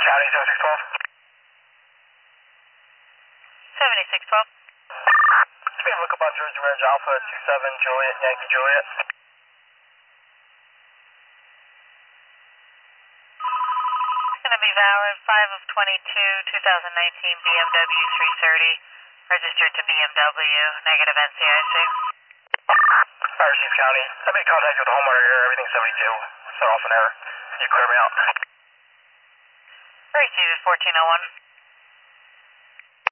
County, 7612. 7612. Speed look up on Jersey Ridge, Alpha 27, Juliet, Yankee Juliet. It's going to be valid 5 of 22, 2019 BMW 330, registered to BMW, negative NCIC. Chief County, I made contact with the homeowner here, everything's 72. Set off an error. You clear me out. Received 1401.